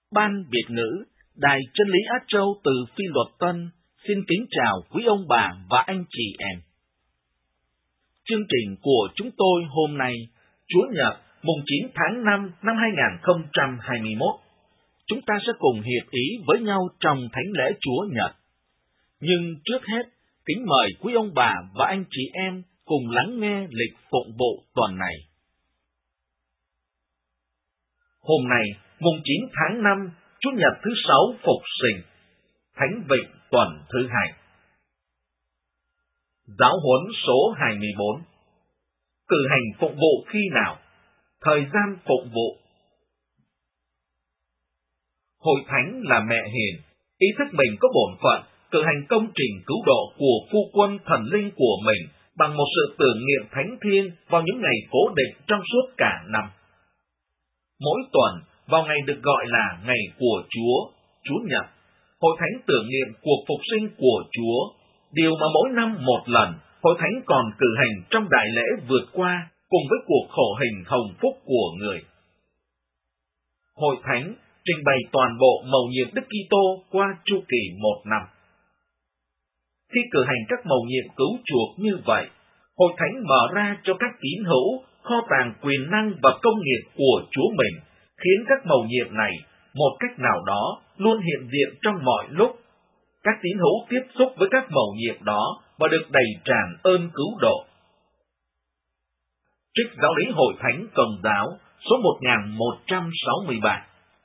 Ban Việt ngữ, Đài Chân lý Á Châu từ Phi Luật Tân xin kính chào quý ông bà và anh chị em. Chương trình của chúng tôi hôm nay, Chúa Nhật, mùng 9 tháng 5 năm 2021. Chúng ta sẽ cùng hiệp ý với nhau trong thánh lễ Chúa Nhật. Nhưng trước hết, kính mời quý ông bà và anh chị em cùng lắng nghe lịch phụng vụ tuần này. Hôm nay, mùng 9 tháng 5, Chủ nhật thứ 6 Phục Sinh, Thánh Vịnh tuần thứ 2. Giáo huấn số 24. Cử hành phụng vụ khi nào? Thời gian phụng vụ. Hội thánh là mẹ hiền, ý thức mình có bổn phận cử hành công trình cứu độ của phu quân thần linh của mình bằng một sự tưởng niệm thánh thiêng vào những ngày cố định trong suốt cả năm. Mỗi tuần, vào ngày được gọi là ngày của Chúa, Chủ nhật, Hội thánh tưởng niệm cuộc phục sinh của Chúa, điều mà mỗi năm một lần, Hội thánh còn cử hành trong đại lễ vượt qua cùng với cuộc khổ hình hồng phúc của người. Hội thánh trình bày toàn bộ mầu nhiệm Đức Kitô qua chu kỳ một năm. Khi cử hành các mầu nhiệm cứu chuộc như vậy, Hội thánh mở ra cho các tín hữu kho tàng quyền năng và công nghiệp của Chúa mình, khiến các mầu nhiệm này, một cách nào đó, luôn hiện diện trong mọi lúc. Các tín hữu tiếp xúc với các mầu nhiệm đó và được đầy tràn ơn cứu độ. Trích giáo lý Hội thánh Công giáo số 1163.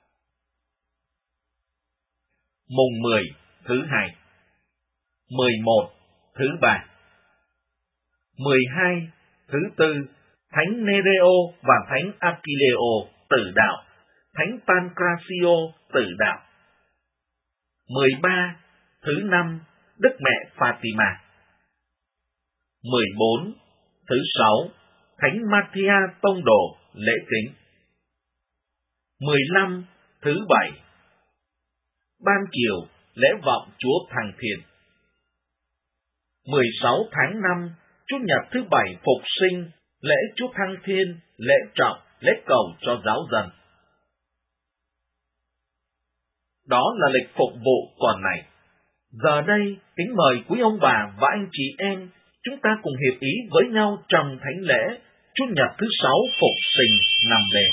Mùng 10 thứ 2, 11 thứ 3, 12 thứ 4, Thánh Nereo và Thánh Achilleo tử đạo, Thánh Pancratio tử đạo. 13 thứ 5, Đức Mẹ Fatima. 14 thứ 6, Thánh Mathia tông đồ lễ kính. 15 thứ 7, ban chiều lễ vọng Chúa Thăng Thiên. 16 tháng 5, Chủ nhật thứ 7 Phục Sinh, lễ Chúa Thăng Thiên, lễ trọng, lễ cầu cho giáo dân. Đó là lịch phục vụ tuần này. Giờ đây, kính mời quý ông bà và anh chị em, chúng ta cùng hiệp ý với nhau trong thánh lễ Chủ nhật thứ 6 Phục Sinh năm đề.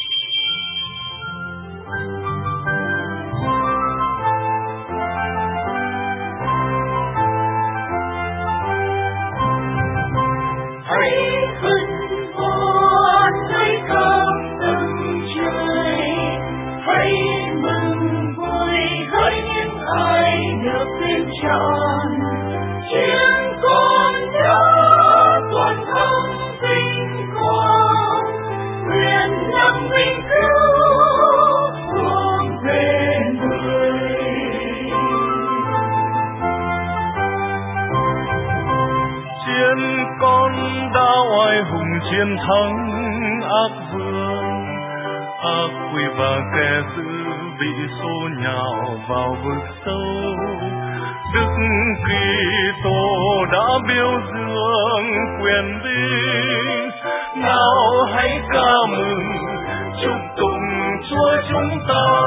Chiến thắng ác vương, ác quỷ và kẻ dữ bị xô nhào vào vực sâu. Đức Kitô đã biểu dương quyền binh, nào hãy ca mừng chúc tụng Chúa chúng ta.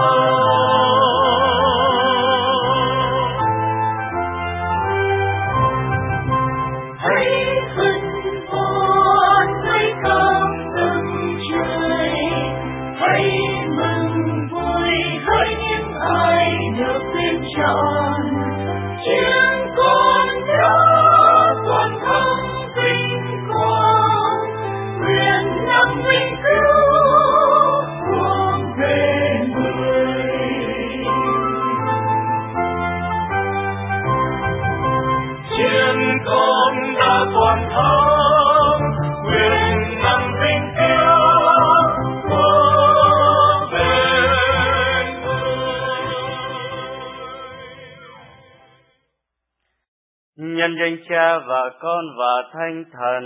Nhân danh Cha và Con và Thánh Thần.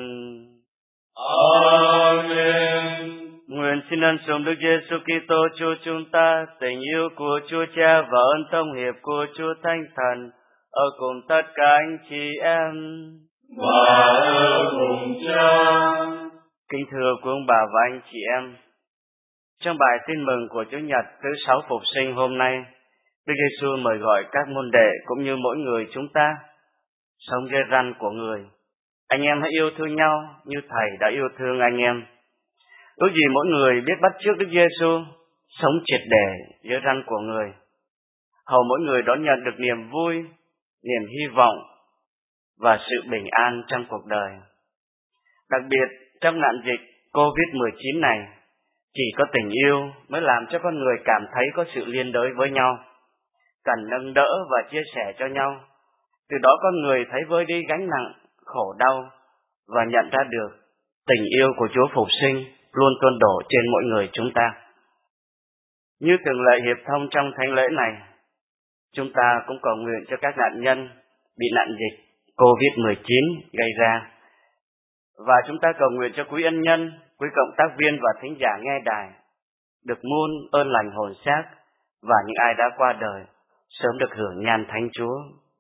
Amen. Nguyện xin ân sủng Đức Giêsu Kitô Chúa chúng ta, tình yêu của Chúa Cha và ơn thông hiệp của Chúa Thánh Thần ở cùng tất cả anh chị em. Và ở cùng Cha. Kính thưa quý ông bà và anh chị em, Trong bài tin mừng của Chủ nhật thứ 6 Phục sinh hôm nay, Đức Giêsu mời gọi các môn đệ cũng như mỗi người chúng ta sống dưới răn của Người. Anh em hãy yêu thương nhau như Thầy đã yêu thương anh em. Ước gì mỗi người biết bắt chước Đức Giêsu, sống triệt để dưới răn của Người, hầu mỗi người đón nhận được niềm vui, niềm hy vọng và sự bình an trong cuộc đời. Đặc biệt trong nạn dịch COVID-19 này, chỉ có tình yêu mới làm cho con người cảm thấy có sự liên đới với nhau, cần nâng đỡ và chia sẻ cho nhau. Từ đó con người thấy vơi đi gánh nặng, khổ đau và nhận ra được tình yêu của Chúa Phục sinh luôn tuôn đổ trên mỗi người chúng ta. Như thường lệ hiệp thông trong thánh lễ này, chúng ta cũng cầu nguyện cho các nạn nhân bị nạn dịch COVID-19 gây ra. Và chúng ta cầu nguyện cho quý ân nhân, quý cộng tác viên và thính giả nghe đài được muôn ơn lành hồn xác và những ai đã qua đời sớm được hưởng nhan thánh Chúa.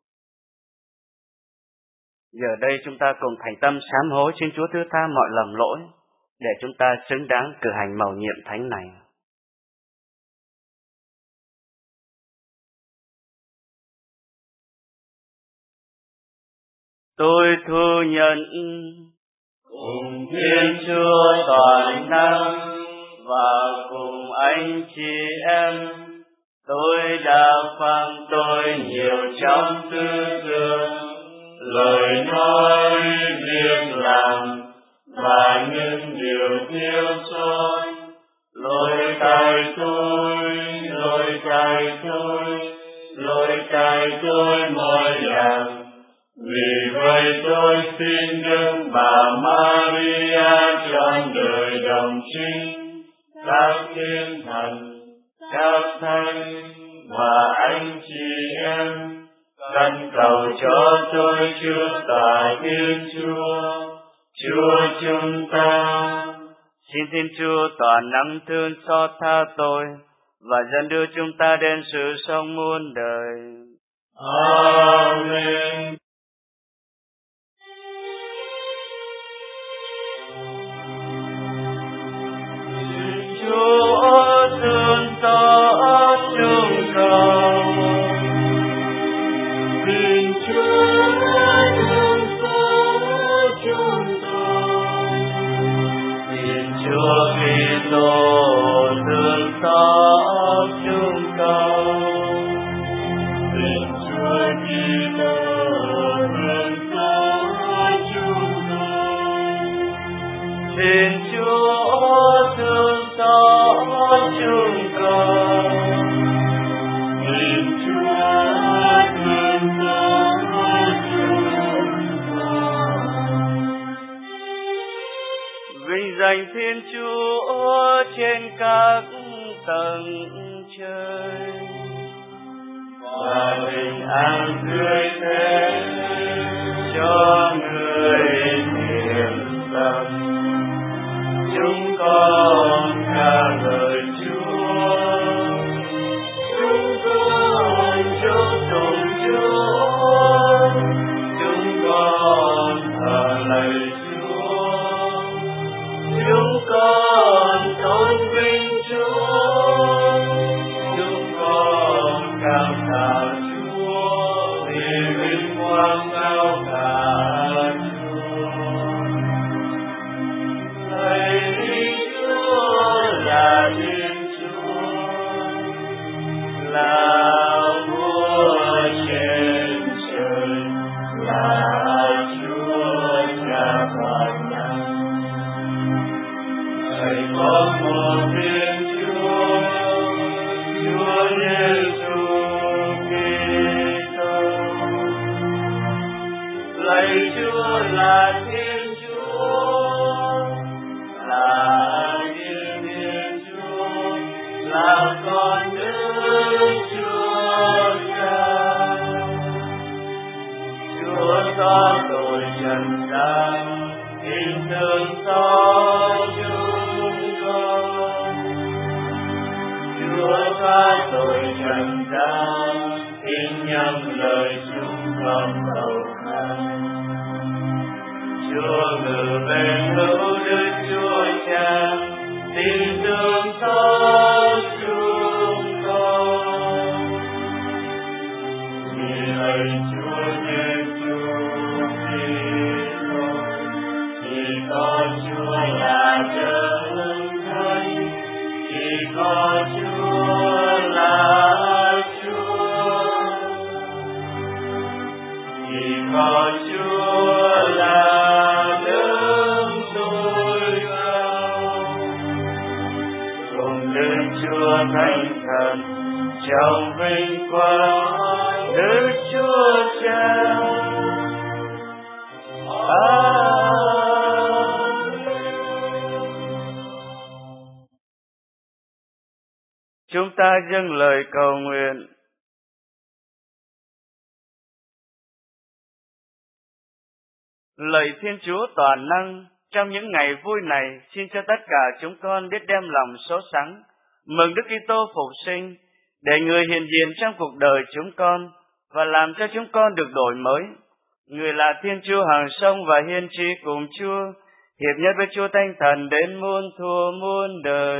Giờ đây chúng ta cùng thành tâm sám hối xin Chúa thứ tha mọi lầm lỗi để chúng ta xứng đáng cử hành mầu nhiệm thánh này. Tôi thu nhận cùng Thiên Chúa toàn năng và cùng anh chị em, tôi đã phạm tội nhiều trong tư tưởng, lời nói, việc làm và những điều thiếu sót. Lỗi tại tôi mọiอย่าง. Vì vậy tôi xin Đức Bà Maria trong đời đồng trinh, các thiên thần, các thánh và anh chị em, khẩn cầu cho tôi Chúa Tả Thiên Chúa, Chúa chúng ta. Xin Thiên Chúa toàn năng thương xót tha tôi và dẫn đưa chúng ta đến sự sống muôn đời. Amen. Chúa thương xót chúng con. Xin Chúa thương xót chúng con. Xin Chúa Kitô thương xót chúng con. Xin Chúa Kitô thương xót chúng con. Xin Chúa thương xót chúng con. Xin Chúa thương xót chúng con. Vinh danh Thiên Chúa trên các tầng trời và bình an tươi thế cho người thiện tâm. Chúng con ca ngợi Chúa, chúng con chúc tụng Chúa, chúng con thờ lạy Chúa, chúng con tôn vinh Chúa, chúng con cảm tạ Chúa vì vinh quang cao cả. Là Thiên Chúa, là vua trên trời, là Chúa Cha toàn năng. Thầy có một Thiên Chúa, Chúa Giêsu Kitô. Lạy Chúa là Thiên Chúa, là con Đức Chúa Cha. Chúa có tội trần gian, hình thương xót chúng con. Chúa có tội trần gian, tin nhầm lời chúng con cầu khẩn. Chúa ngự bên hữu Đức Chúa Cha, tin đường tốt chúng con. Vì lạy Chúa Giêsu Kitô, chỉ có Chúa là đấng thánh, chỉ có Chúa là Chúa, chỉ có Chúa là đấng tối cao. Cùng Đức Chúa Thánh Thần trong vinh quang Đức Chúa Cha. Chúng ta dâng lời cầu nguyện. Lạy Thiên Chúa toàn năng, trong những ngày vui này, xin cho tất cả chúng con biết đem lòng sốt sắng, mừng Đức Kitô phục sinh, để Người hiện diện trong cuộc đời chúng con và làm cho chúng con được đổi mới. Người là Thiên Chúa hàng sông và hiên tri cùng Chúa, hiệp nhất với Chúa Thánh Thần đến muôn thuở muôn đời.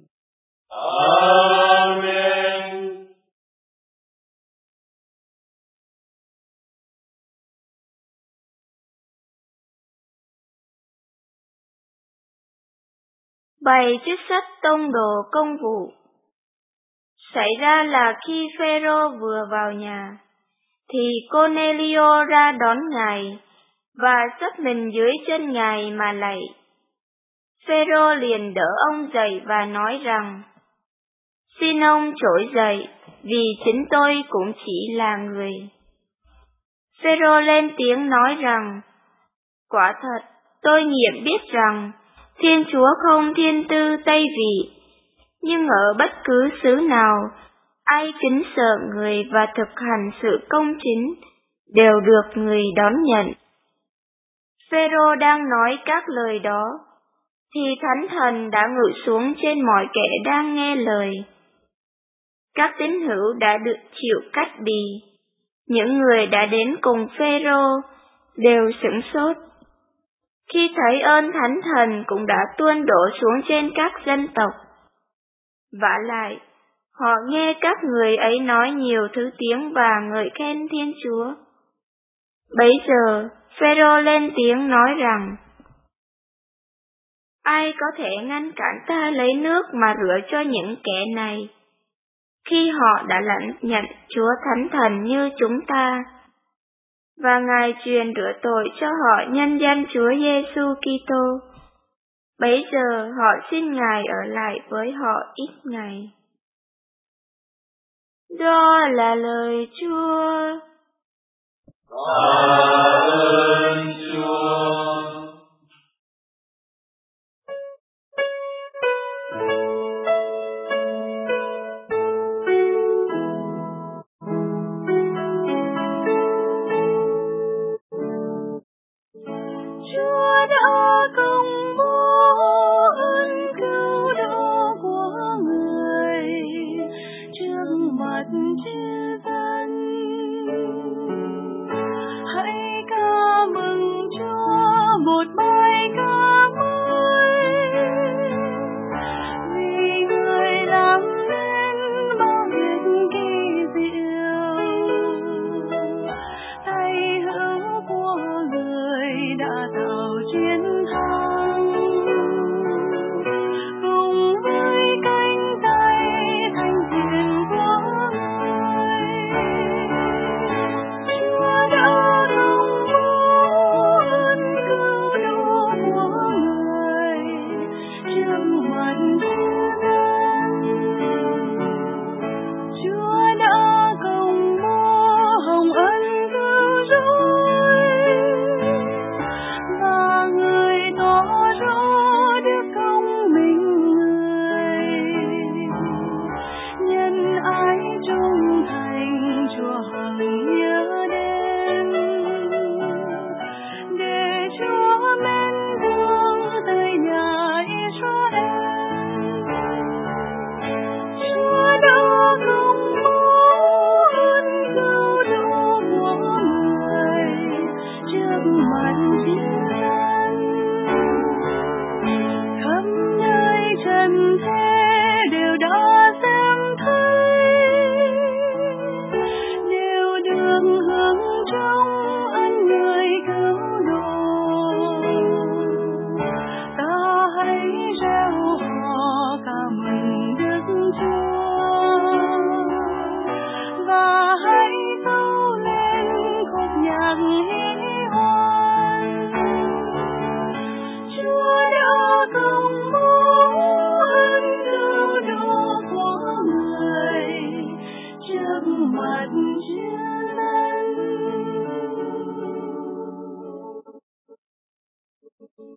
Amen. Bài trích sách Tông đồ Công vụ. Xảy ra là khi Phêrô vừa vào nhà, thì Cornelio ra đón Ngài và sấp mình dưới chân Ngài mà lạy. Phêrô liền đỡ ông dậy và nói rằng: Xin ông trỗi dậy, vì chính tôi cũng chỉ là người. Phêrô lên tiếng nói rằng: Quả thật, tôi nghiệm biết rằng Thiên Chúa không thiên tư Tây vị, nhưng ở bất cứ xứ nào, ai kính sợ người và thực hành sự công chính đều được người đón nhận. Phêrô đang nói các lời đó, thì Thánh Thần đã ngự xuống trên mọi kẻ đang nghe lời. Các tín hữu đã được chịu cách bì. Những người đã đến cùng Phêrô đều sửng sốt khi thấy ơn Thánh Thần cũng đã tuôn đổ xuống trên các dân tộc. Vả lại, họ nghe các người ấy nói nhiều thứ tiếng và ngợi khen Thiên Chúa. Bấy giờ, Phêrô lên tiếng nói rằng: Ai có thể ngăn cản ta lấy nước mà rửa cho những kẻ này, khi họ đã lãnh nhận Chúa Thánh Thần như chúng ta, và Ngài truyền rửa tội cho họ nhân danh Chúa Giêsu Kitô. Bấy giờ họ xin Ngài ở lại với họ ít ngày. Đó là lời Chúa. Tạ ơn Chúa. Chúa đã công bố ơn cứu độ của người trước mặt chư dân. Hãy ca mừng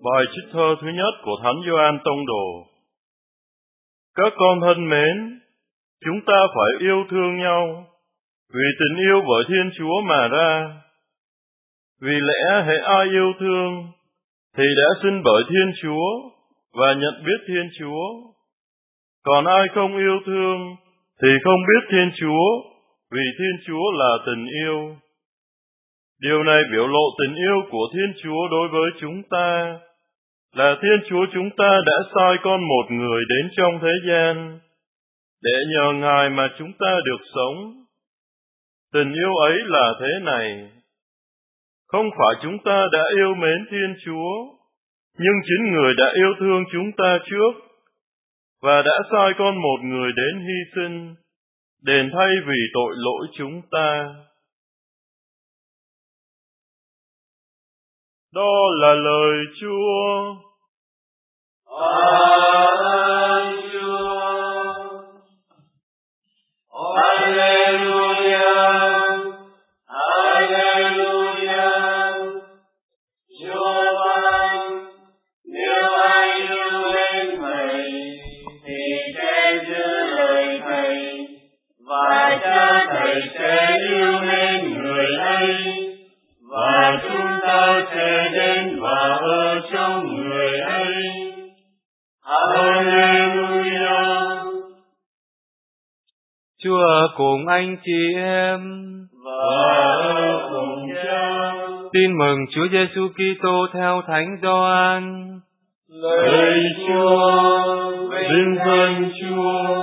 Bài trích thơ thứ nhất của Thánh Gioan Tông Đồ. Các con thân mến, chúng ta phải yêu thương nhau, vì tình yêu bởi Thiên Chúa mà ra. Vì lẽ hễ ai yêu thương thì đã sinh bởi Thiên Chúa và nhận biết Thiên Chúa. Còn ai không yêu thương thì không biết Thiên Chúa, vì Thiên Chúa là tình yêu. Điều này biểu lộ tình yêu của Thiên Chúa đối với chúng ta, là Thiên Chúa chúng ta đã sai con một người đến trong thế gian, để nhờ Ngài mà chúng ta được sống. Tình yêu ấy là thế này: không phải chúng ta đã yêu mến Thiên Chúa, nhưng chính Người đã yêu thương chúng ta trước, và đã sai con một người đến hy sinh, đền thay vì tội lỗi chúng ta. Đó là lời Chúa. Ơn Chúa. Alleluia. Alleluia. Chúa ơi, nếu ai yêu mến Thầy thì sẽ giữ lời Thầy, và Cha Thầy sẽ yêu mến người ấy, và chúng ta sẽ đến và ở trong người ấy. Alleluia. Chúa ở cùng anh chị em và ở cùng Cha. Tin mừng Chúa Giêsu Kitô theo Thánh Gioan. Lạy Chúa, vinh danh Chúa.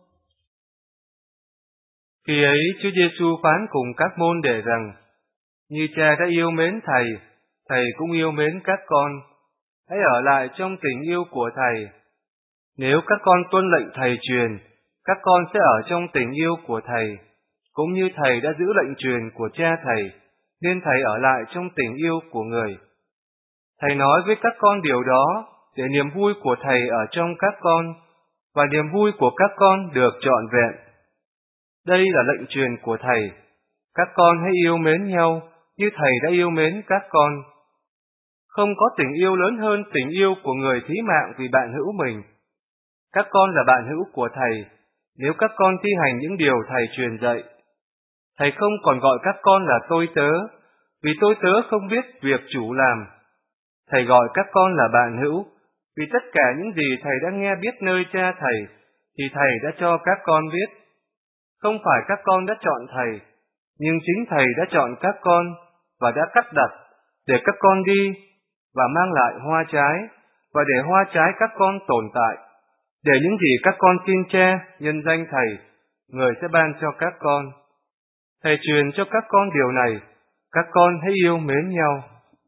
Khi ấy Chúa Giêsu phán cùng các môn đệ rằng: như Cha đã yêu mến Thầy, Thầy cũng yêu mến các con. Hãy ở lại trong tình yêu của Thầy. Nếu các con tuân lệnh Thầy truyền, các con sẽ ở trong tình yêu của Thầy, cũng như Thầy đã giữ lệnh truyền của Cha Thầy, nên Thầy ở lại trong tình yêu của Người. Thầy nói với các con điều đó để niềm vui của Thầy ở trong các con, và niềm vui của các con được trọn vẹn. Đây là lệnh truyền của Thầy: các con hãy yêu mến nhau như Thầy đã yêu mến các con. Không có tình yêu lớn hơn tình yêu của người thí mạng vì bạn hữu mình. Các con là bạn hữu của Thầy nếu các con thi hành những điều Thầy truyền dạy. Thầy không còn gọi các con là tôi tớ, vì tôi tớ không biết việc chủ làm. Thầy gọi các con là bạn hữu, vì tất cả những gì Thầy đã nghe biết nơi Cha Thầy thì Thầy đã cho các con biết. Không phải các con đã chọn Thầy, nhưng chính Thầy đã chọn các con và đã cắt đặt để các con đi và mang lại hoa trái, và để hoa trái các con tồn tại, để những gì các con tin Cha nhân danh Thầy, Người sẽ ban cho các con. Thầy truyền cho các con điều này: các con hãy yêu mến nhau.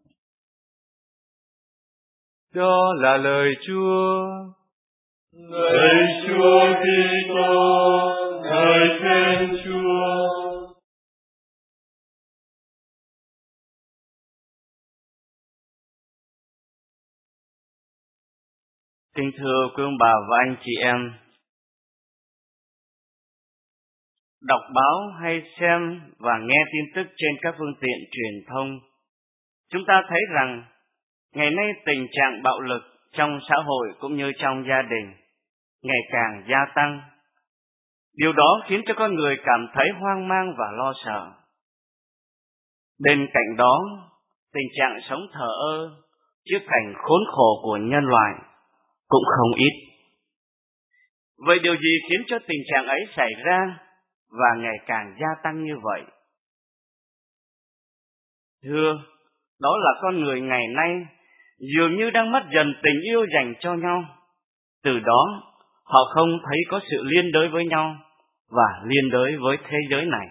Đó là lời Chúa. Lạy Chúa Kitô, ngợi khen Chúa. Kính thưa quý ông bà và anh chị em, đọc báo hay xem và nghe tin tức trên các phương tiện truyền thông, chúng ta thấy rằng ngày nay tình trạng bạo lực trong xã hội cũng như trong gia đình ngày càng gia tăng. Điều đó khiến cho con người cảm thấy hoang mang và lo sợ. Bên cạnh đó, tình trạng sống thờ ơ trước cảnh khốn khổ của nhân loại cũng không ít. Vậy điều gì khiến cho tình trạng ấy xảy ra và ngày càng gia tăng như vậy? Thưa, đó là con người ngày nay dường như đang mất dần tình yêu dành cho nhau. Từ đó, họ không thấy có sự liên đới với nhau và liên đới với thế giới này.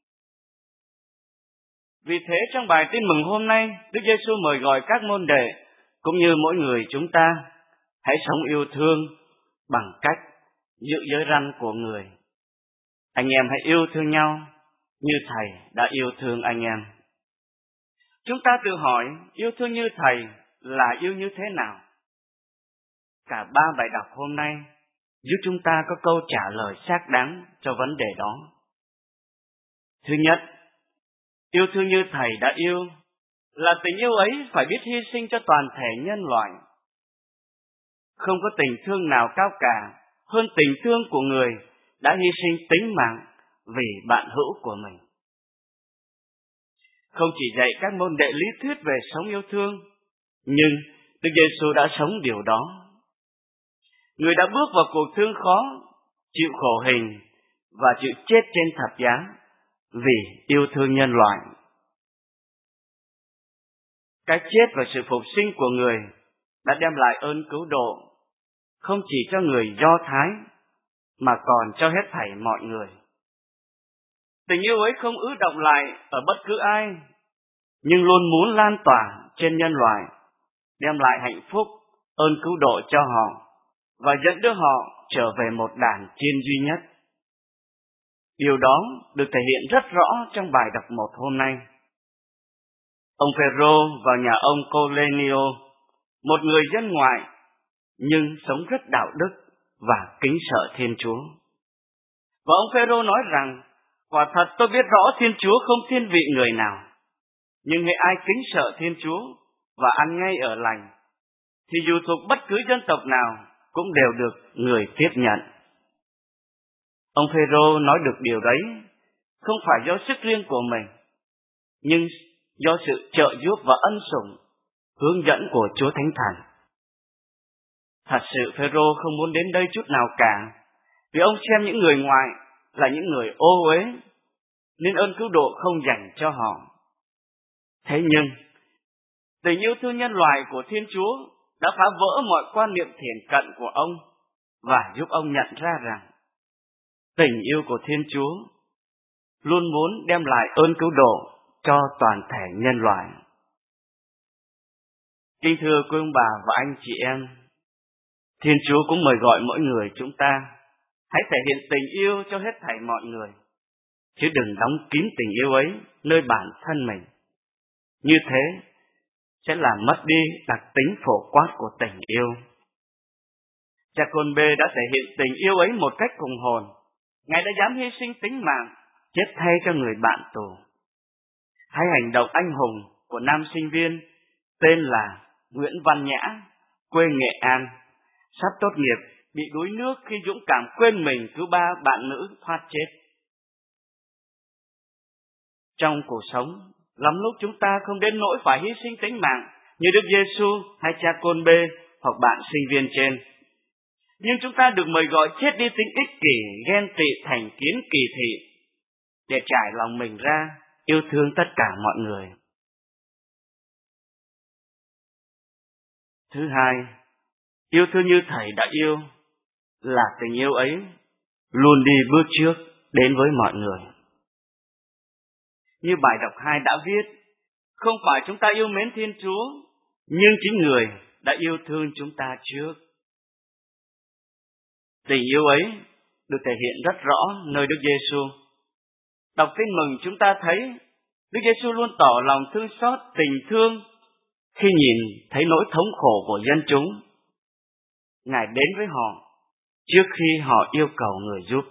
Vì thế trong bài tin mừng hôm nay, Đức Giêsu mời gọi các môn đệ cũng như mỗi người chúng ta hãy sống yêu thương bằng cách giữ giới răn của Người. Anh em hãy yêu thương nhau như Thầy đã yêu thương anh em. Chúng ta tự hỏi yêu thương như Thầy là yêu như thế nào? Cả 3 bài đọc hôm nay giúp chúng ta có câu trả lời xác đáng cho vấn đề đó. Thứ nhất, yêu thương như Thầy đã yêu là tình yêu ấy phải biết hy sinh cho toàn thể nhân loại. Không có tình thương nào cao cả hơn tình thương của người đã hy sinh tính mạng vì bạn hữu của mình. Không chỉ dạy các môn đệ lý thuyết về sống yêu thương, nhưng Đức Giêsu đã sống điều đó. Người đã bước vào cuộc thương khó, chịu khổ hình và chịu chết trên thập giá vì yêu thương nhân loại. Cái chết và sự phục sinh của người đã đem lại ơn cứu độ, không chỉ cho người Do Thái, mà còn cho hết thảy mọi người. Tình yêu ấy không ứ động lại ở bất cứ ai, nhưng luôn muốn lan tỏa trên nhân loại, đem lại hạnh phúc, ơn cứu độ cho họ, và dẫn đưa họ trở về một đàn chiên duy nhất. Điều đó được thể hiện rất rõ trong bài đọc 1 hôm nay. Ông Phêrô vào nhà ông Cornelio, một người dân ngoại, nhưng sống rất đạo đức và kính sợ Thiên Chúa. Và ông Phêrô nói rằng, quả thật tôi biết rõ Thiên Chúa không thiên vị người nào, nhưng hễ ai kính sợ Thiên Chúa và ăn ngay ở lành, thì dù thuộc bất cứ dân tộc nào cũng đều được người tiếp nhận. Ông Phêrô nói được điều đấy không phải do sức riêng của mình, nhưng do sự trợ giúp và ân sủng, hướng dẫn của Chúa Thánh Thần. Thật sự Phêrô không muốn đến đây chút nào cả, vì ông xem những người ngoài là những người ô uế, nên ơn cứu độ không dành cho họ. Thế nhưng, tình yêu thương nhân loại của Thiên Chúa đã phá vỡ mọi quan niệm thiển cận của ông và giúp ông nhận ra rằng tình yêu của Thiên Chúa luôn muốn đem lại ơn cứu độ cho toàn thể nhân loại. Kính thưa quý ông bà và anh chị em, Thiên Chúa cũng mời gọi mỗi người chúng ta hãy thể hiện tình yêu cho hết thảy mọi người, chứ đừng đóng kín tình yêu ấy nơi bản thân mình. Như thế sẽ làm mất đi đặc tính phổ quát của tình yêu. Cha Côn Bê đã thể hiện tình yêu ấy một cách hùng hồn. Ngài đã dám hy sinh tính mạng, chết thay cho người bạn tù. Hay hành động anh hùng của nam sinh viên tên là Nguyễn Văn Nhã, quê Nghệ An, sắp tốt nghiệp, bị đuối nước khi dũng cảm quên mình cứu 3 bạn nữ thoát chết. Trong cuộc sống, lắm lúc chúng ta không đến nỗi phải hy sinh tính mạng như Đức Giêsu hay cha Côn Bê hoặc bạn sinh viên trên. Nhưng chúng ta được mời gọi chết đi tính ích kỷ, ghen tị, thành kiến, kỳ thị, để trải lòng mình ra, yêu thương tất cả mọi người. Thứ hai, yêu thương như Thầy đã yêu, là tình yêu ấy luôn đi bước trước đến với mọi người. Như bài đọc 2 đã viết, không phải chúng ta yêu mến Thiên Chúa, nhưng chính Người đã yêu thương chúng ta trước. Tình yêu ấy được thể hiện rất rõ nơi Đức Giêsu. Đọc Tin Mừng chúng ta thấy Đức Giêsu luôn tỏ lòng thương xót, tình thương khi nhìn thấy nỗi thống khổ của dân chúng. Ngài đến với họ trước khi họ yêu cầu người giúp.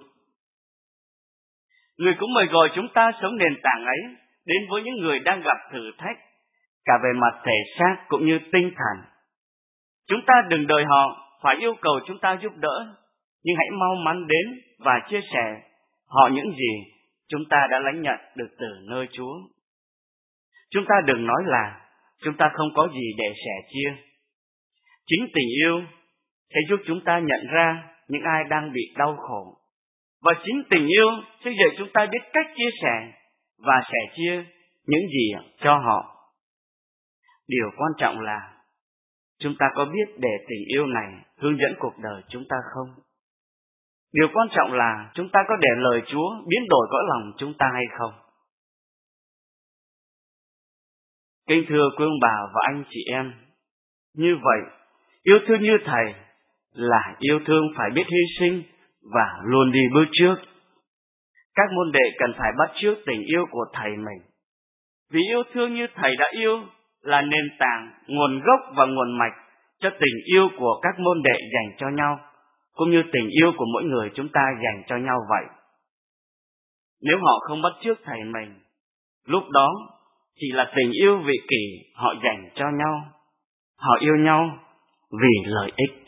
Người cũng mời gọi chúng ta sống nền tảng ấy đến với những người đang gặp thử thách, cả về mặt thể xác cũng như tinh thần. Chúng ta đừng đợi họ phải yêu cầu chúng ta giúp đỡ, nhưng hãy mau mắn đến và chia sẻ họ những gì chúng ta đã lãnh nhận được từ nơi Chúa. Chúng ta đừng nói là chúng ta không có gì để sẻ chia. Chính tình yêu sẽ giúp chúng ta nhận ra những ai đang bị đau khổ. Và chính tình yêu sẽ dạy chúng ta biết cách chia sẻ và sẻ chia những gì cho họ. Điều quan trọng là chúng ta có biết để tình yêu này hướng dẫn cuộc đời chúng ta không? Điều quan trọng là chúng ta có để lời Chúa biến đổi cõi lòng chúng ta hay không? Kính thưa quý ông bà và anh chị em, như vậy, yêu thương như Thầy là yêu thương phải biết hy sinh và luôn đi bước trước. Các môn đệ cần phải bắt chước tình yêu của Thầy mình. Vì yêu thương như Thầy đã yêu là nền tảng, nguồn gốc và nguồn mạch cho tình yêu của các môn đệ dành cho nhau, cũng như tình yêu của mỗi người chúng ta dành cho nhau vậy. Nếu họ không bắt chước Thầy mình, lúc đó chỉ là tình yêu vị kỷ họ dành cho nhau. Họ yêu nhau vì lợi ích.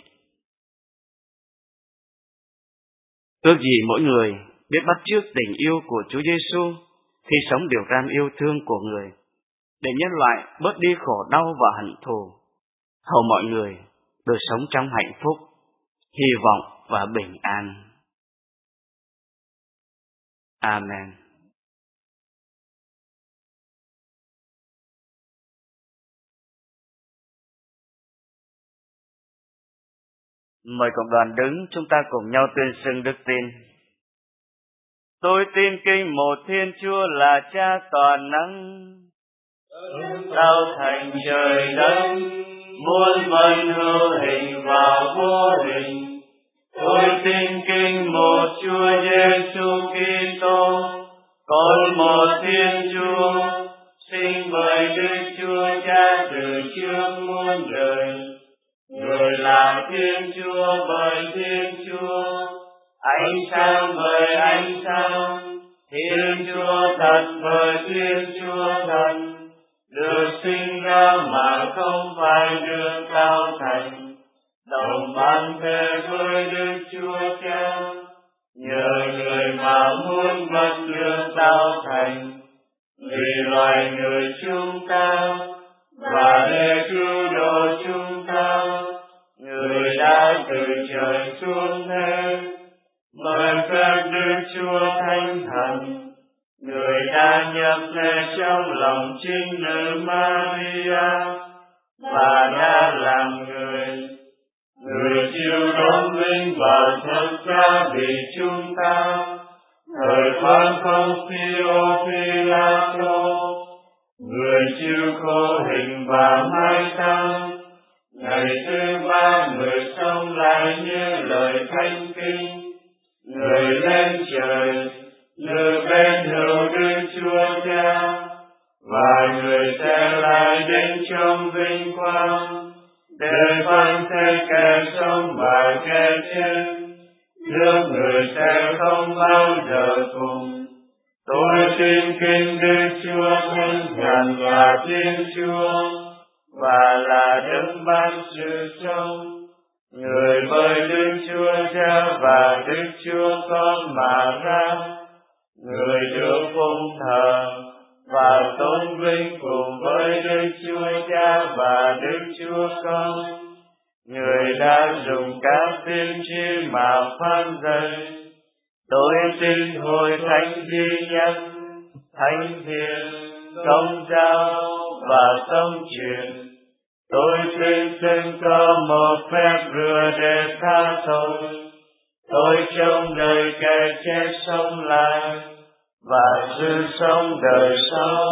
Ước gì mỗi người biết bắt chước tình yêu của Chúa Giêsu khi sống điều răn yêu thương của người, để nhân loại bớt đi khổ đau và hận thù, hầu mọi người được sống trong hạnh phúc, hy vọng và bình an. Amen. Mời cộng đoàn đứng, chúng ta cùng nhau tuyên xưng đức tin. Tôi tin kinh một Thiên Chúa là Cha toàn năng, tạo thành trời đất, muôn vần hữu hình và vô hình. Tôi tin kinh một Chúa Giêsu Kitô, con một Thiên Chúa, sinh bởi Đức Chúa Cha từ trước muôn đời. Người là Thiên Chúa bởi Thiên Chúa, ánh sáng bởi ánh sáng, Thiên Chúa thật bởi Thiên Chúa thật, được sinh ra mà không phải được tạo thành, đồng ban thể với Đức Chúa Cha, nhờ người mà muôn vật được tạo thành, vì loài người chúng ta và để cứu độ chúng ta, người đã từ trời xuống thế, bởi phép Đức Chúa Thánh Thần, người đã nhập thể trong lòng trinh nữ Maria và đã làm người. Người chịu đón vinh và thật ra vì chúng ta, thời quan công Phi-ô Phi-la-tô, người chịu khổ hình và mai táng. Ngày thứ ba người sống lại như lời thánh kinh, người lên trời, ngự bên hữu Đức Chúa Cha, và người sẽ lại đến trong vinh quang, để phán xét kẻ sống và kẻ chết. Nước người sẽ không bao giờ cùng. Tôi tin kinh Đức Chúa Thánh Thần là Thiên Chúa, và là đấng ban sự sống, người bởi Đức Chúa Cha và Đức Chúa Con mà ra, người được phụng thờ và tôn vinh cùng với Đức Chúa Cha và Đức Chúa Con, người đã dùng các tiên tri mà phán dạy. Tôi tin hội thánh duy nhất, thánh thiện, công giáo và công truyền. Tôi tin từng có một phép rửa để tha tội. Tôi trông đợi kẻ chết sống lại và sự sống đời sau.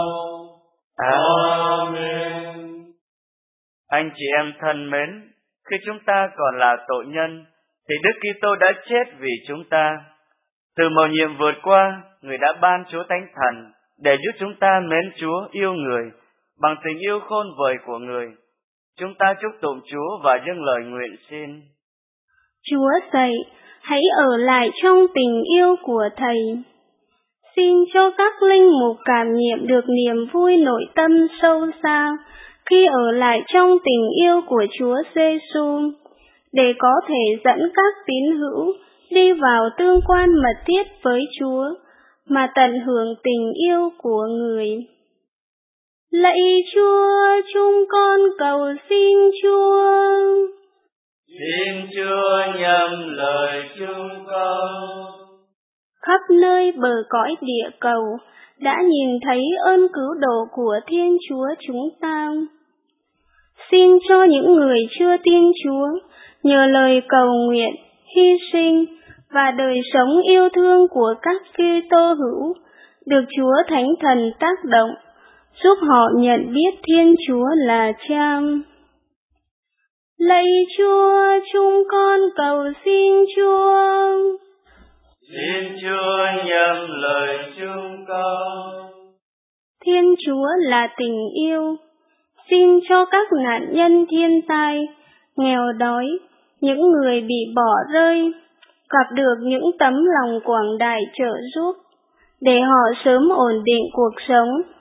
Amen. Anh chị em thân mến, khi chúng ta còn là tội nhân, thì Đức Kitô đã chết vì chúng ta. Từ mầu nhiệm vượt qua, người đã ban Chúa Thánh Thần để giúp chúng ta mến Chúa, yêu người bằng tình yêu khôn vời của người. Chúng ta chúc tụng Chúa và dâng lời nguyện xin. Chúa dạy, hãy ở lại trong tình yêu của Thầy. Xin cho các linh mục cảm nghiệm được niềm vui nội tâm sâu xa khi ở lại trong tình yêu của Chúa Giêsu, để có thể dẫn các tín hữu đi vào tương quan mật thiết với Chúa mà tận hưởng tình yêu của người. Lạy Chúa, chúng con cầu xin Chúa. Xin Chúa nhậm lời chúng con. Khắp nơi bờ cõi địa cầu đã nhìn thấy ơn cứu độ của Thiên Chúa chúng ta. Xin cho những người chưa tin Chúa, nhờ lời cầu nguyện, hy sinh và đời sống yêu thương của các Kitô hữu, được Chúa Thánh Thần tác động, giúp họ nhận biết Thiên Chúa là Cha. Lạy Chúa, chúng con cầu xin Chúa. Xin Chúa nhậm lời chúng con. Thiên Chúa là tình yêu. Xin cho các nạn nhân thiên tai, nghèo đói, những người bị bỏ rơi, gặp được những tấm lòng quảng đại trợ giúp, để họ sớm ổn định cuộc sống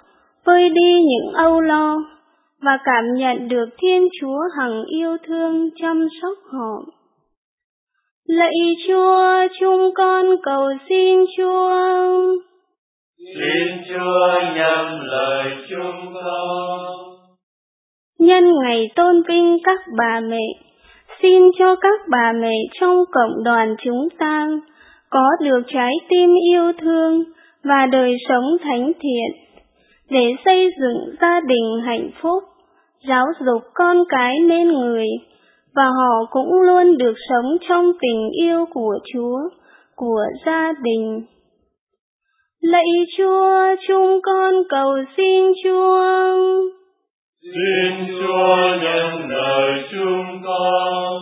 vơi đi những âu lo và cảm nhận được Thiên Chúa hằng yêu thương chăm sóc họ. Lạy Chúa, chúng con cầu xin Chúa. Xin Chúa nhậm lời chúng con. Nhân ngày tôn vinh các bà mẹ, xin cho các bà mẹ trong cộng đoàn chúng ta có được trái tim yêu thương và đời sống thánh thiện, để xây dựng gia đình hạnh phúc, giáo dục con cái nên người, và họ cũng luôn được sống trong tình yêu của Chúa, của gia đình. Lạy Chúa, chúng con cầu xin Chúa. Xin Chúa nhận lời chúng con.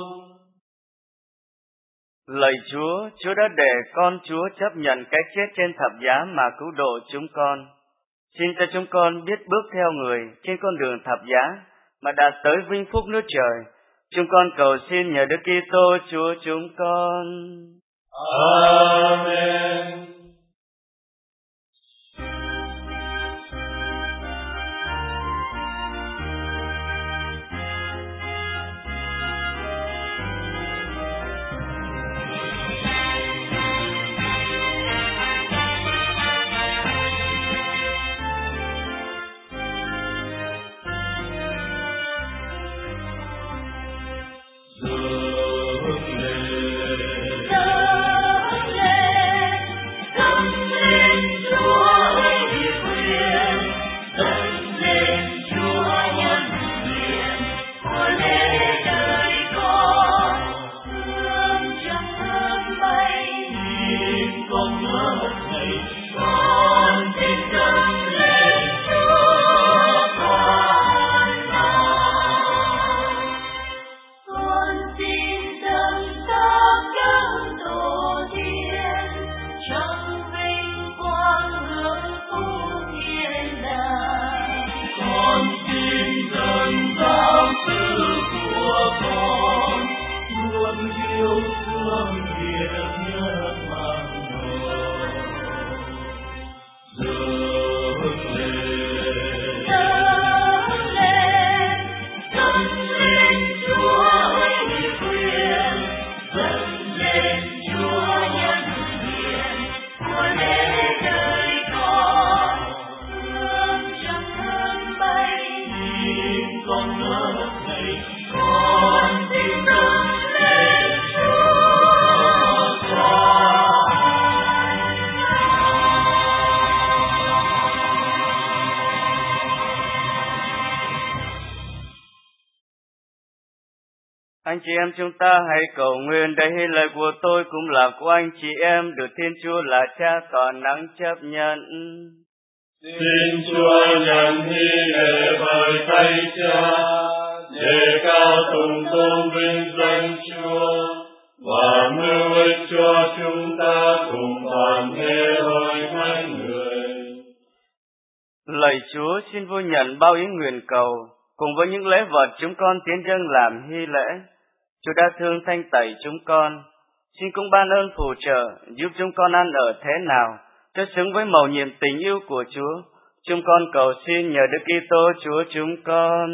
Lạy Chúa, Chúa đã để con Chúa chấp nhận cái chết trên thập giá mà cứu độ chúng con. Xin cho chúng con biết bước theo người trên con đường thập giá mà đạt tới vinh phúc nước trời. Chúng con cầu xin nhờ Đức Kitô Chúa chúng con. Amen. Anh chị em chúng ta hãy cầu nguyện để hy lời của tôi cũng là của anh chị em, được Thiên Chúa là Cha toàn năng chấp nhận. Xin Chúa nhận hy lễ bởi tay Cha, để cao tùng tôn vinh danh Chúa, và mưu ích cho chúng ta cùng toàn thể hội thánh người. Lạy Chúa, xin vui nhận bao ý nguyện cầu, cùng với những lễ vật chúng con tiến dâng làm hy lễ. Chúa đã thương thanh tẩy chúng con, xin cũng ban ơn phù trợ, giúp chúng con ăn ở thế nào cho xứng với mầu nhiệm tình yêu của Chúa. Chúng con cầu xin nhờ Đức Kitô Chúa chúng con.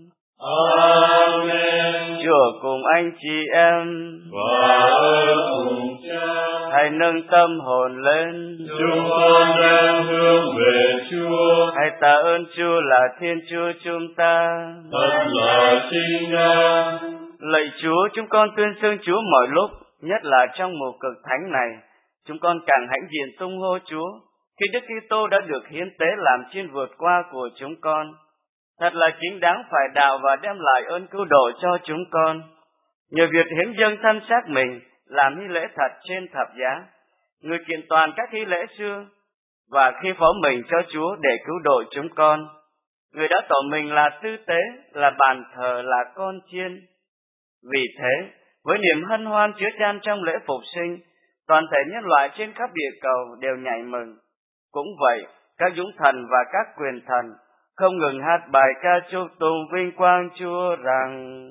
Amen. Chúa cùng anh chị em Và ở cùng Cha. Hãy nâng tâm hồn lên. Chúng con đang hướng về Chúa. Hãy tạ ơn Chúa là Thiên Chúa chúng ta. Thật là chính đáng. Lạy Chúa, chúng con tuyên xưng Chúa mọi lúc, nhất là trong mùa cực thánh này. Chúng con càng hãnh diện tung hô Chúa khi Đức Kitô đã được hiến tế làm chiên vượt qua của chúng con. Thật là chính đáng phải đạo và đem lại ơn cứu độ cho chúng con. Nhờ việc hiến dâng thân xác mình làm hy lễ thật trên thập giá, người kiện toàn các hy lễ xưa và khi phó mình cho Chúa để cứu độ chúng con. Người đã tỏ mình là tư tế, là bàn thờ, là con chiên. Vì thế, với niềm hân hoan chứa chan trong lễ phục sinh, toàn thể nhân loại trên khắp địa cầu đều nhảy mừng. Cũng vậy, các dũng thần và các quyền thần không ngừng hát bài ca chúc tụng vinh quang Chúa rằng: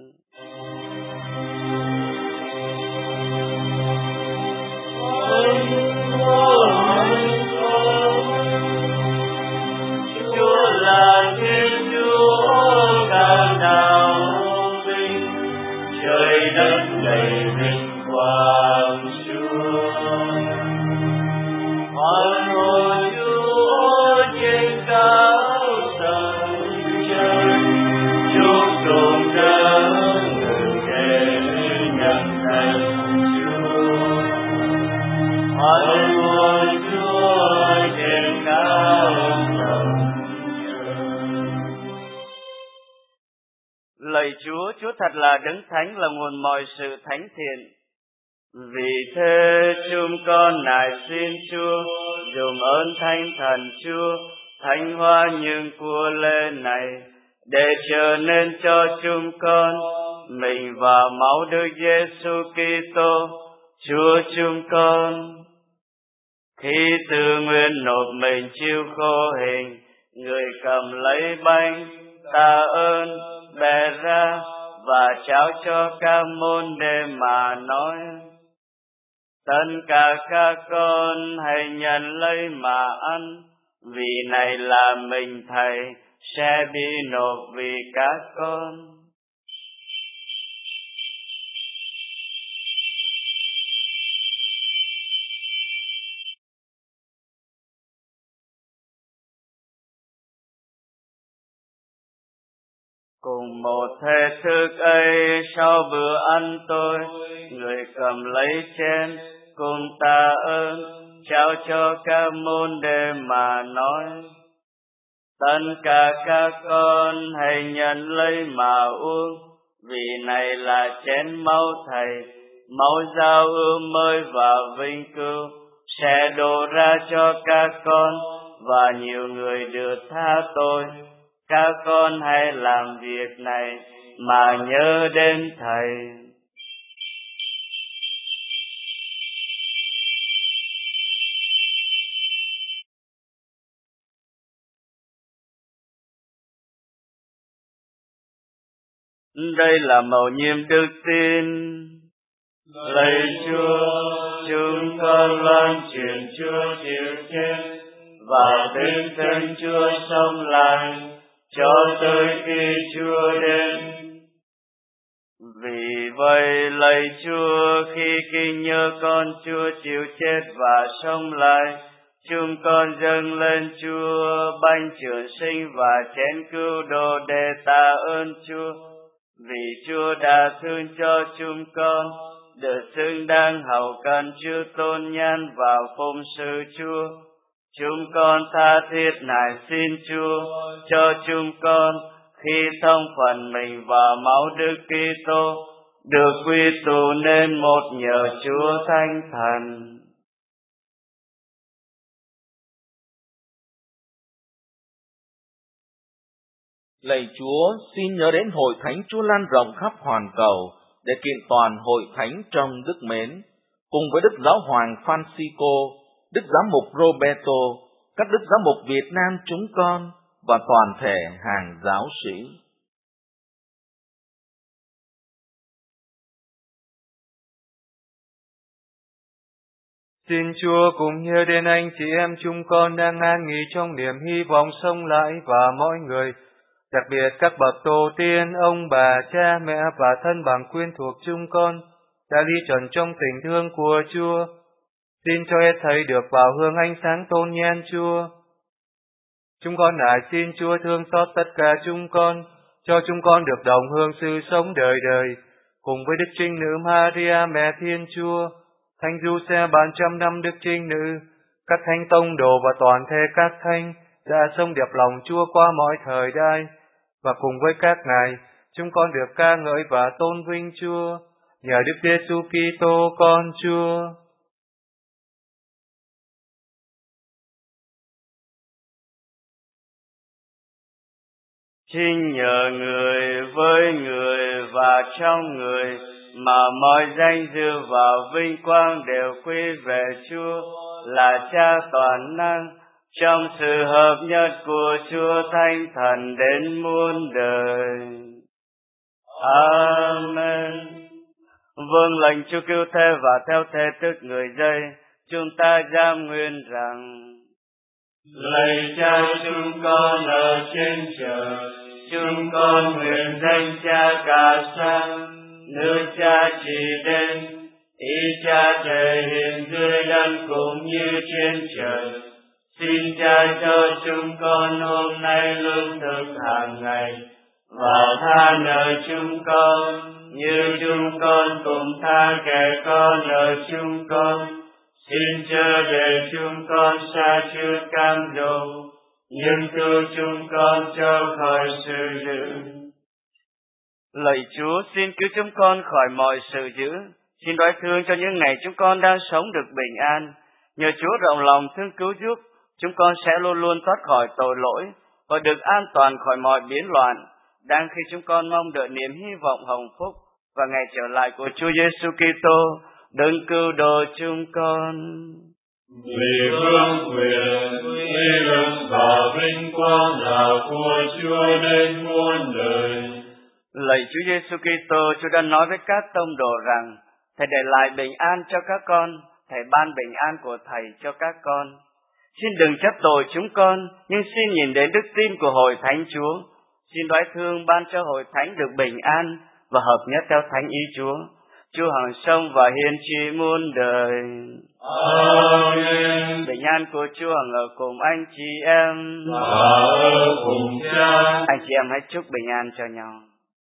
Chúa là thật là Đấng Thánh, là nguồn mọi sự thánh thiện. Vì thế chúng con nài xin Chúa dùng ơn Thánh Thần Chúa thánh hóa những của lễ này, để trở nên cho chúng con mình và máu Đức Giêsu Kitô Chúa chúng con. Khi tự nguyện nộp mình chịu khổ hình, người cầm lấy bánh tạ ơn, bẻ ra và trao cho các môn đệ mà nói: tất cả các con hãy nhận lấy mà ăn, vì này là mình Thầy sẽ bị nộp vì các con. Cùng một thể thức ấy, sau bữa ăn tối, người cầm lấy chén cùng tạ ơn, trao cho các môn đệ mà nói: tất cả các con hãy nhận lấy mà uống, vì này là chén máu Thầy, máu giao ước mới và vinh cưu, sẽ đổ ra cho các con và nhiều người được tha tội. Các con hãy làm việc này mà nhớ đến Thầy. Đây là mầu nhiệm đức tin. Lạy Chúa, chúng con loan truyền Chúa chịu chết và tin thân Chúa sống lại cho tới khi Chúa đến. Vì vậy, lạy Chúa, khi kinh nhớ con Chúa chịu chết và sống lại, chúng con dâng lên Chúa bánh trường sinh và chén cứu độ để tạ ơn Chúa, vì Chúa đã thương cho chúng con được xứng đáng hầu cận Chúa tôn nhan và phụng sự Chúa. Chúng con tha thiết nài xin Chúa cho chúng con khi thông phần mình và máu Đức Kitô được quy tụ nên một nhờ Chúa Thánh Thần. Lạy Chúa, xin nhớ đến hội thánh Chúa lan rộng khắp hoàn cầu để kiện toàn hội thánh trong đức mến, cùng với Đức Giáo hoàng Francisco, Đức Giám mục Roberto, các Đức Giám mục Việt Nam chúng con và toàn thể hàng giáo sĩ. Xin Chúa cùng nhớ đến anh chị em chúng con đang an nghỉ trong niềm hy vọng sống lại và mọi người, đặc biệt các bậc tổ tiên, ông bà, cha mẹ và thân bằng quyến thuộc chúng con đã ly trần trong tình thương của Chúa. Xin cho hết thảy được vào hương ánh sáng tôn nhan Chúa. Chúng con nài xin Chúa thương xót tất cả chúng con, cho chúng con được đồng hương sự sống đời đời, cùng với Đức Trinh Nữ Maria Mẹ Thiên Chúa, Thánh Giuse ban trăm năm Đức Trinh Nữ, các thánh tông đồ và toàn thể các thánh đã sống đẹp lòng Chúa qua mọi thời đại, và cùng với các ngài, chúng con được ca ngợi và tôn vinh Chúa, nhờ Đức Giêsu Kitô con Chúa. Chính nhờ người, với người và trong người mà mọi danh dự và vinh quang đều quy về Chúa là Cha toàn năng, trong sự hợp nhất của Chúa Thánh Thần đến muôn đời. Amen. Vâng lệnh Chúa cứu thế và theo thế tức người dây, chúng ta giam nguyện rằng: lạy Cha chúng con ở trên trời, chúng con nguyện danh Cha cả sang, nước Cha chỉ đến, ý Cha thể hiện dưới đất cũng như trên trời. Xin Cha cho chúng con hôm nay lương thực hàng ngày, và tha nợ chúng con như chúng con cũng tha kẻ có nợ chúng con. Xin chớ để chúng con sa trước cam dỗ, nhưng cứu chúng con cho khỏi sự dữ. Lạy Chúa, xin cứu chúng con khỏi mọi sự dữ. Xin đoái thương cho những ngày chúng con đang sống được bình an. Nhờ Chúa rộng lòng thương cứu giúp, chúng con sẽ luôn luôn thoát khỏi tội lỗi và được an toàn khỏi mọi biến loạn, đang khi chúng con mong đợi niềm hy vọng hồng phúc và ngày trở lại của Chúa Giêsu Kitô, đấng cứu độ chúng con. Vì vương quyền, uy lực và vinh quang là của Chúa đến muôn đời. Lạy Chúa Giêsu Kitô, Chúa đã nói với các tông đồ rằng Thầy để lại bình an cho các con, Thầy ban bình an của Thầy cho các con. Xin đừng trách tội chúng con, nhưng xin nhìn đến đức tin của Hội Thánh Chúa. Xin đoái thương ban cho Hội Thánh được bình an và hợp nhất theo thánh ý Chúa. Chúa hằng sống và hiên trị muôn đời. Amen. Bình an của Chúa hằng ở cùng anh chị em. Và ở cùng Cha. Anh chị em hãy chúc bình an cho nhau.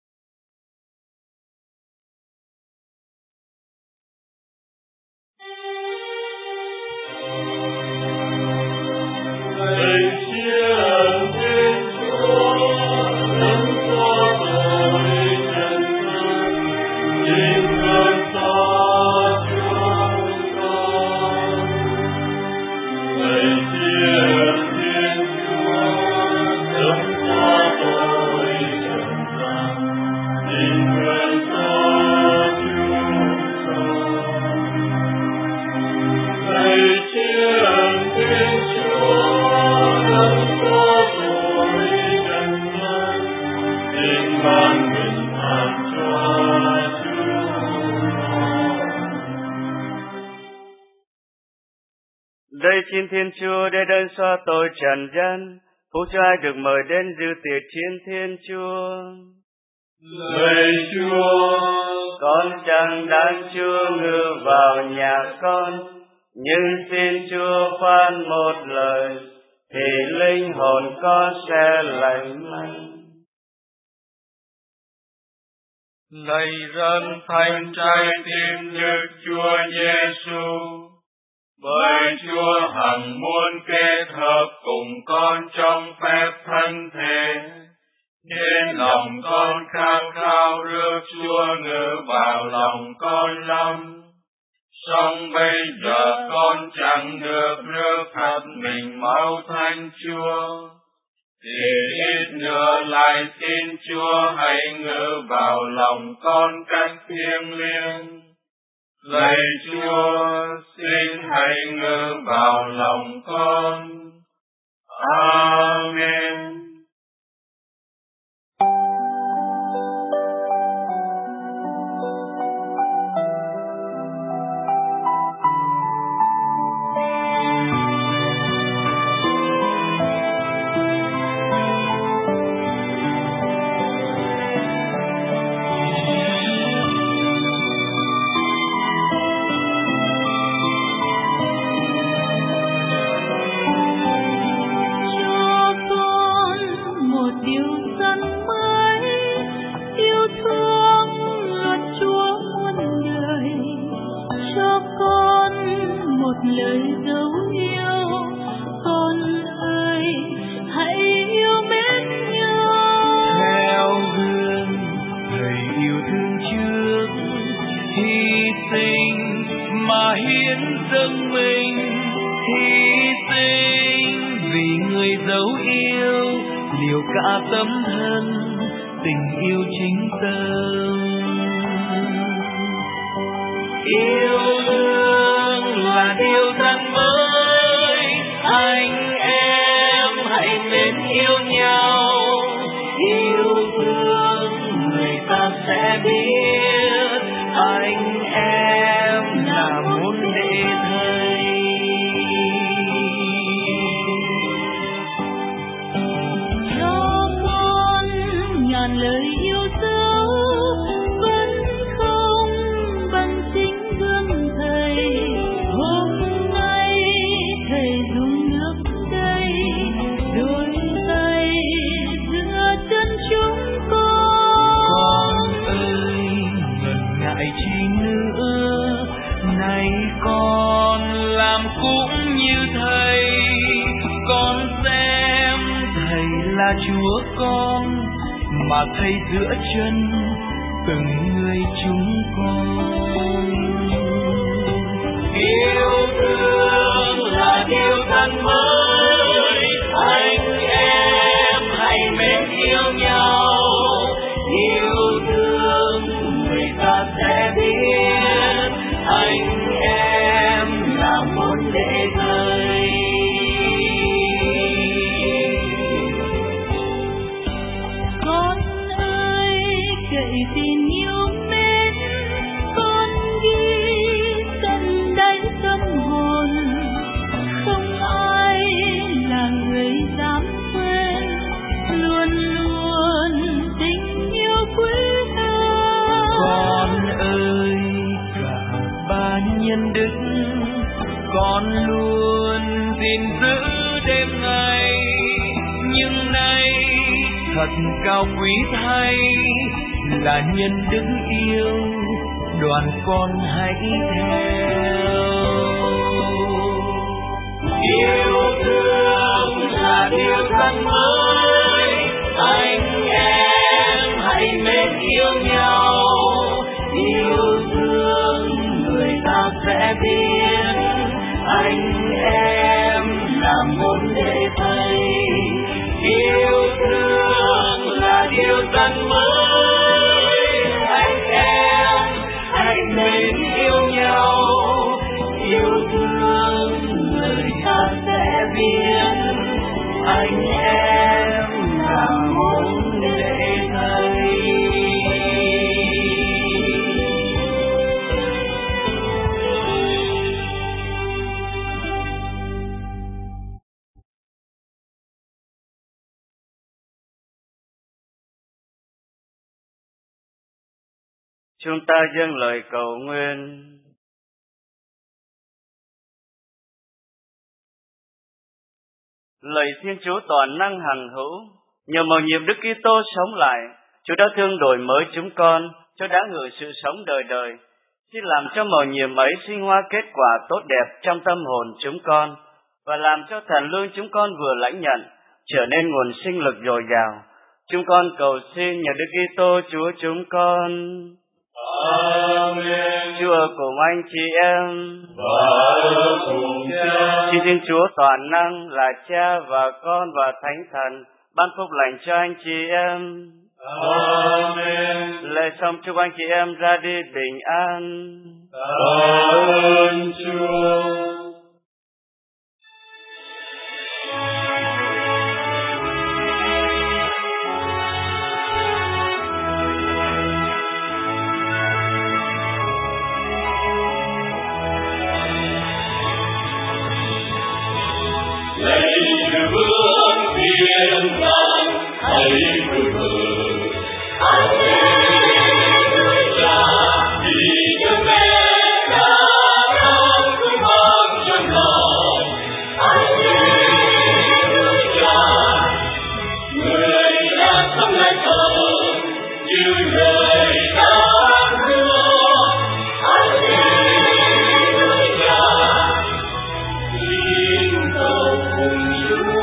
Đây xin Thiên Chúa để đơn xóa tội trần gian, phúc cho ai được mời đến dự tiệc chiến Thiên Chúa. Lạy Chúa, Con chẳng đáng Chúa ngự vào nhà con, nhưng xin Chúa phán một lời, thì linh hồn con sẽ lành mạnh. Lạy Dân Thánh trái tim Đức Chúa Giêsu, bởi Chúa hằng muốn kết hợp cùng con trong phép thánh thể, nên lòng con khát khao rước Chúa ngự vào lòng con lắm. Song bây giờ con chẳng được rước thật mình máu Thánh Chúa, thì ít nữa lại xin Chúa hãy ngự vào lòng con cách thiêng liêng. Lạy Chúa, xin hãy ngự vào lòng con. Amen. Lời dấu yêu, con ơi, hãy yêu mến nhau. Theo gương Thầy yêu thương trước, hy sinh mà hiến dâng mình, hy sinh vì người dấu yêu, liều cả tấm thân, tình yêu chính tâm. Yêu thương là điều rất mới, anh em hãy nên yêu nhau. Yêu thương người ta sẽ biết anh em là một lễ Thầy. Cho con ngàn lời yêu dấu, vẫn không bằng chính gương Thầy. Hôm nay Thầy dùng nước đây, đôi tay giữa chân chúng con. Con ơi, ngần ngại chi nữa, này con làm cũng như Thầy. Con xem Thầy là Chúa con, mà Thầy giữa chân từng người chúng con. Yêu thương là điều thân mới, anh em hãy mến yêu nhau. Yêu thương người ta sẽ biết anh em là một đệ thầy. Con ơi, cậy tình yêu mến, con ghi tận đáy tâm hồn. Không ai là người dám quên, luôn luôn tình yêu quý hơn. Con ơi, cả ba nhân đức, con luôn gìn giữ đêm ngày. Nhưng nay thật cao quý thay, là nhân đức yêu, đoàn con hãy theo. Yêu thương là điều thân mới, anh em hãy mến yêu nhau. Yêu thương người ta sẽ biết anh em là một đệ thầy. Yêu thương là điều thân mới, anh em hãy mến yêu nhau. Yêu thương người ta sẽ biết anh em là một đệ thầy. Chúng ta dâng lời cầu nguyện. Lạy Thiên Chúa toàn năng hằng hữu, nhờ mầu nhiệm Đức Kitô sống lại, Chúa đã thương đổi mới chúng con cho đáng hưởng sự sống đời đời. Xin làm cho mầu nhiệm ấy sinh hoa kết quả tốt đẹp trong tâm hồn chúng con, và làm cho thần lương chúng con vừa lãnh nhận trở nên nguồn sinh lực dồi dào. Chúng con cầu xin nhờ Đức Kitô Chúa chúng con. Amen. Chúa ở cùng anh chị em, Và ở cùng Cha. Xin Thiên Chúa toàn năng là Cha và Con và Thánh Thần ban phúc lành cho anh chị em. Amen. Lễ xong chúc anh chị em ra đi bình an. Tạ ơn Chúa. Thiên đàng hãy vui mừng, Alleluia, vì Đức mẹ đã đang vui mừng trong lòng. Alleluia, người đã sống lại thật như lời đã hứa. Alleluia, xin cầu cùng Chúa.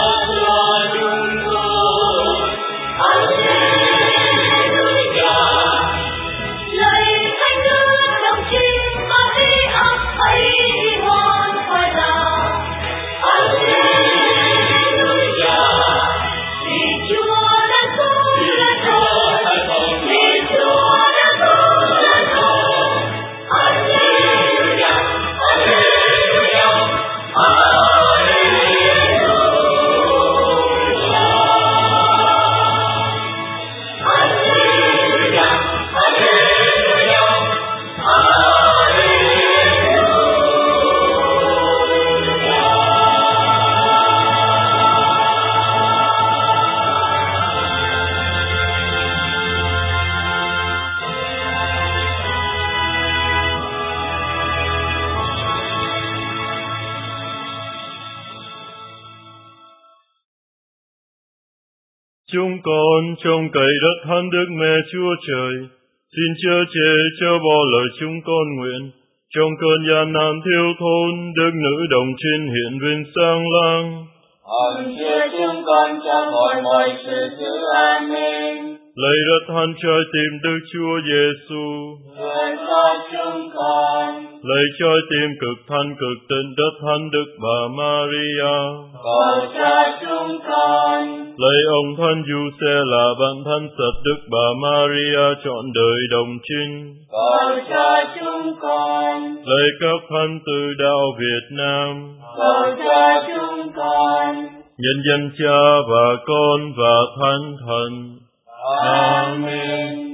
Chúng con trông cậy đất thánh Đức Mẹ Chúa Trời, xin chớ chê chớ bỏ lời chúng con nguyện. Trong cơn gian nan thiếu thốn, Đức Nữ Đồng Trinh hiện vinh sáng lang. Hằng chia chúng con trong mọi sự thứ. Amen. Lạy Đất Thánh Trái Tim Đức Chúa Giêsu, người cho chúng con. lạy Trái Tim cực thanh cực tịnh Đất Thánh Đức Bà Maria, Cầu cho chúng con. lạy ông Thánh Giuse là bạn thân sạch Đức Bà Maria trọn đời đồng trinh, Cầu cho chúng con. lạy các thánh từ đạo Việt Nam, Cầu cho chúng con. nhân danh Cha và Con và Thánh Thần. Amen.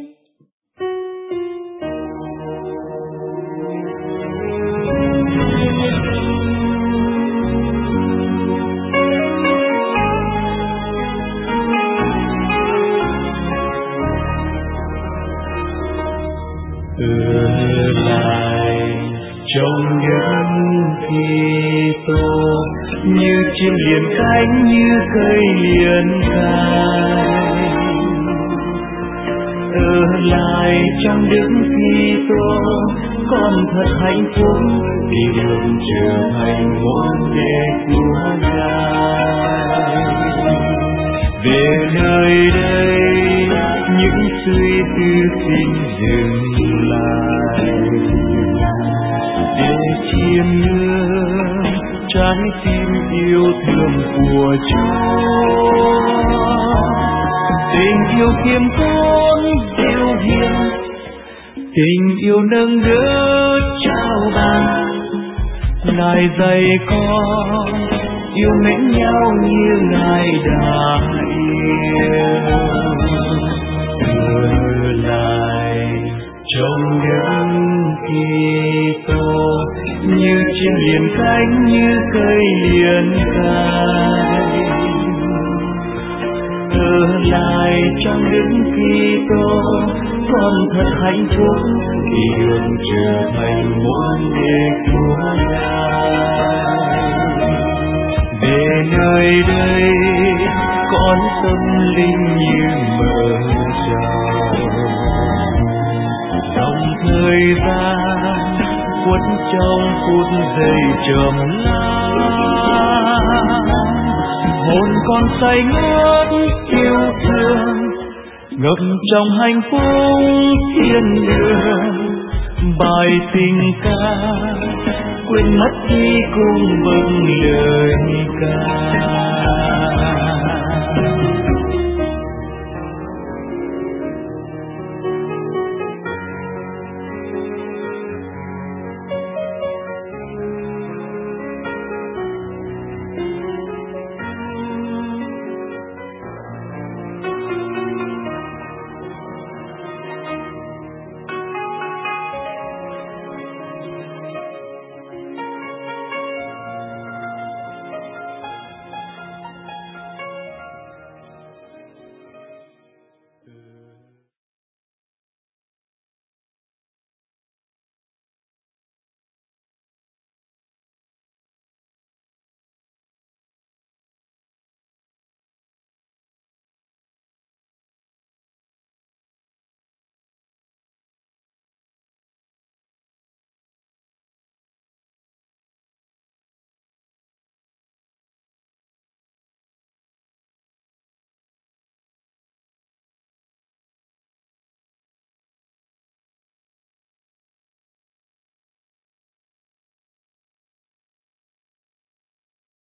Lại trong những Kitô như chim liền cánh như cây liền cánh, ở lại trong Đức Kitô con thật hạnh phúc vì được trở thành môn đệ của Ngài. Về nơi đây những suy tư xin dừng lại để chiêm ngưỡng trái tim yêu thương của Chúa. Tình yêu khiêm tốn dịu hiền, tình yêu nâng đỡ trao ban. Ngài dạy con yêu mến nhau như Ngài đã yêu. Ở lại trong những Kitô như chim liền cánh như cây liền cánh, ở lại trong Đức Kitô con thật hạnh phúc vì được trở thành môn đệ của Ngài. Về nơi đây con tâm linh như mở trào, dòng thời gian quấn trong phút giây trầm lắng. Hồn con say ngất yêu thương, ngập trong hạnh phúc thiên đường. Bài tình ca quên mất khi cùng vâng lời ca.